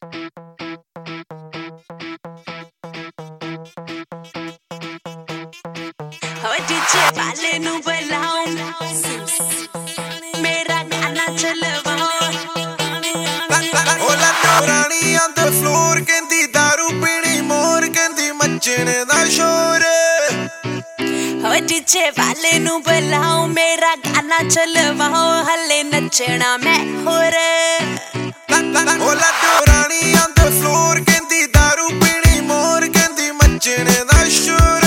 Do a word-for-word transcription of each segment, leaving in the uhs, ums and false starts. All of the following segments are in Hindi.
डीजे वाले नू बुलाओ, मेरा गाना चलवाओ। ओला रानी on the floor कहंदी दारू पीनी मोर कहंदी मचने दा शोर। हो डीजे वाले नू बुलाओ, मेरा गाना चलवाओ, हले नचना मैं होर। ओला रानी on the floor कहंदी दारू पीनी मोर कहंदी मचने दा शोर।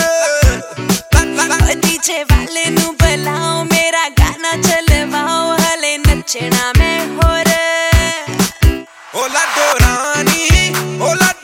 डीजे वाले नू बुलाओ, मेरा गाना चलवाओ, हले नचना मैं होर। ओला रानी ओला